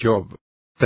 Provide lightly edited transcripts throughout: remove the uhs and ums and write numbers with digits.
Job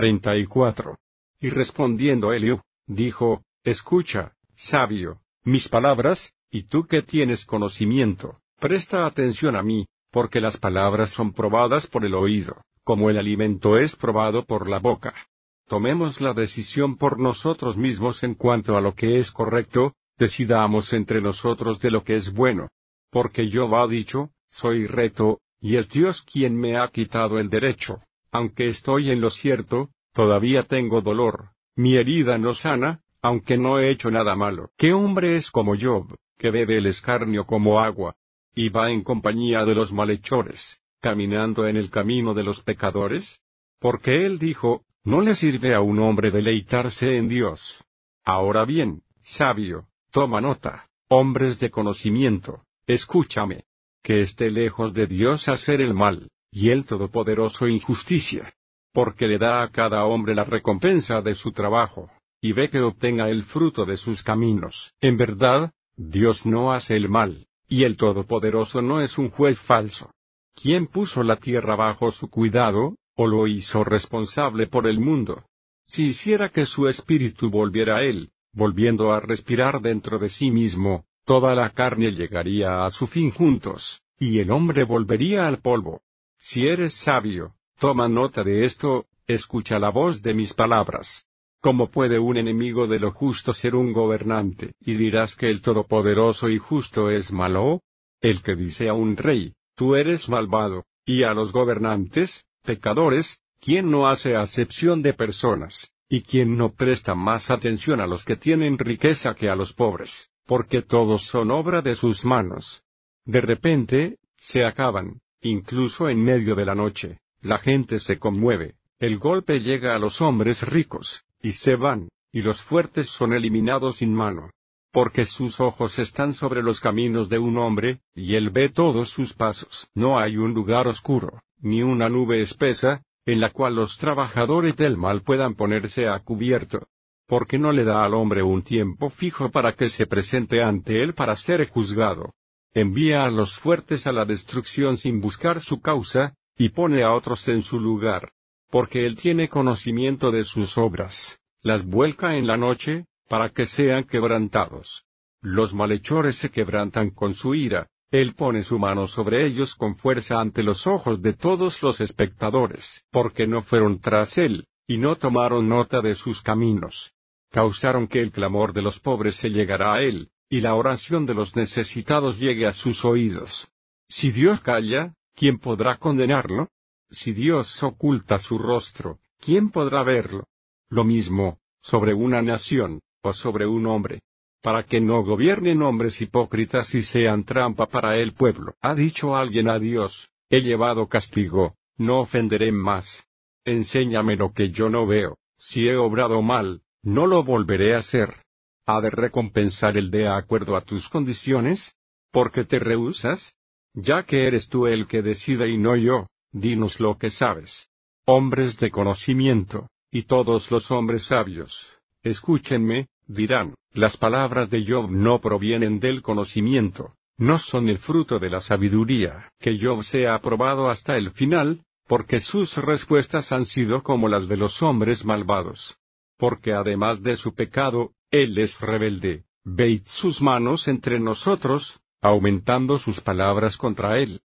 34. Y respondiendo Eliú, dijo, escucha, sabio, mis palabras, y tú que tienes conocimiento, presta atención a mí, porque las palabras son probadas por el oído, como el alimento es probado por la boca. Tomemos la decisión por nosotros mismos en cuanto a lo que es correcto, decidamos entre nosotros de lo que es bueno. Porque Jehová ha dicho, soy recto, y es Dios quien me ha quitado el derecho. Aunque estoy en lo cierto, todavía tengo dolor, mi herida no sana, aunque no he hecho nada malo. ¿Qué hombre es como Job, que bebe el escarnio como agua, y va en compañía de los malhechores, caminando en el camino de los pecadores? Porque él dijo, no le sirve a un hombre deleitarse en Dios. Ahora bien, sabio, toma nota, hombres de conocimiento, escúchame. Que esté lejos de Dios hacer el mal, y el Todopoderoso injusticia. Porque le da a cada hombre la recompensa de su trabajo, y ve que obtenga el fruto de sus caminos. En verdad, Dios no hace el mal, y el Todopoderoso no es un juez falso. ¿Quién puso la tierra bajo su cuidado, o lo hizo responsable por el mundo? Si hiciera que su espíritu volviera a él, volviendo a respirar dentro de sí mismo, toda la carne llegaría a su fin juntos, y el hombre volvería al polvo. Si eres sabio, toma nota de esto, escucha la voz de mis palabras. ¿Cómo puede un enemigo de lo justo ser un gobernante? Y dirás que el Todopoderoso y justo es malo. El que dice a un rey, tú eres malvado, y a los gobernantes, pecadores, ¿quién no hace acepción de personas, y quién no presta más atención a los que tienen riqueza que a los pobres? Porque todos son obra de sus manos. De repente, se acaban, incluso en medio de la noche, la gente se conmueve, el golpe llega a los hombres ricos, y se van, y los fuertes son eliminados sin mano. Porque sus ojos están sobre los caminos de un hombre, y él ve todos sus pasos. No hay un lugar oscuro, ni una nube espesa, en la cual los trabajadores del mal puedan ponerse a cubierto. Porque no le da al hombre un tiempo fijo para que se presente ante él para ser juzgado. Envía a los fuertes a la destrucción sin buscar su causa, y pone a otros en su lugar. Porque él tiene conocimiento de sus obras, las vuelca en la noche, para que sean quebrantados. Los malhechores se quebrantan con su ira, él pone su mano sobre ellos con fuerza ante los ojos de todos los espectadores. Porque no fueron tras él, y no tomaron nota de sus caminos. Causaron que el clamor de los pobres se llegara a él, y la oración de los necesitados llegue a sus oídos. Si Dios calla, ¿quién podrá condenarlo? Si Dios oculta su rostro, ¿quién podrá verlo? Lo mismo, sobre una nación, o sobre un hombre, para que no gobiernen hombres hipócritas y sean trampa para el pueblo. Ha dicho alguien a Dios, he llevado castigo, no ofenderé más. Enséñame lo que yo no veo, si he obrado mal, no lo volveré a hacer. ¿Ha de recompensar el de acuerdo a tus condiciones? ¿Por qué te rehusas? Ya que eres tú el que decide y no yo, dinos lo que sabes. Hombres de conocimiento, y todos los hombres sabios, escúchenme, dirán, las palabras de Job no provienen del conocimiento, no son el fruto de la sabiduría. Que Job sea aprobado hasta el final, porque sus respuestas han sido como las de los hombres malvados. Porque además de su pecado, él es rebelde, veid sus manos entre nosotros, aumentando sus palabras contra él.